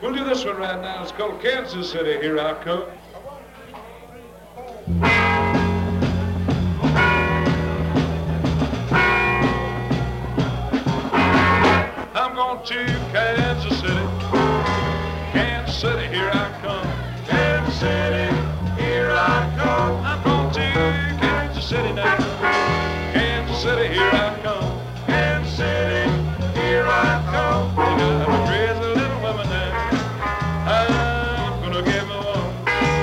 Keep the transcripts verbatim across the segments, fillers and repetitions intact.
We'll do this one right now. It's called Kansas City, Here I Come. I'm going to Kansas City, Kansas City, here I come. Kansas City, here I come. I'm going to Kansas City now. Kansas City, here I come. Kansas City, here I come. You got a crazy little woman there. I'm gonna give her one.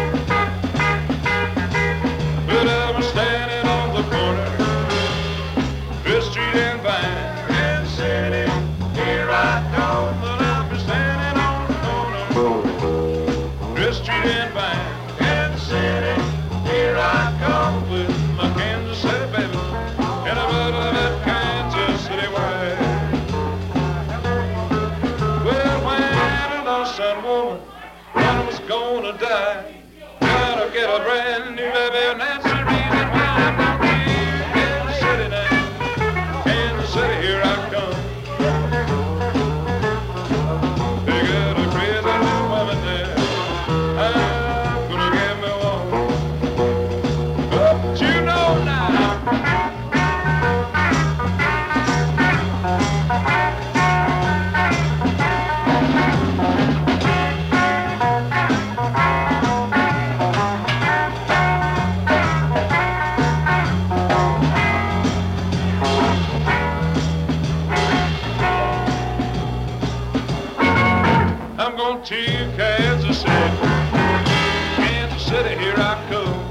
But I'm standing on the corner, Fifth Street and Vine. Kansas City, here I come. But I'm standing on the corner, Fifth Street and Vine. Kansas City, here I come with my Kansas City baby and a bit of that Kansas City wine. Well, when I lost that woman, I was gonna die. Gotta get a brand new baby, and that's the reason why I'm going to Kansas City now. Kansas City, here I come. They got a crazy little woman there. I'm gonna give me one. But you know now. I'm going to Kansas City, Kansas City, here I come.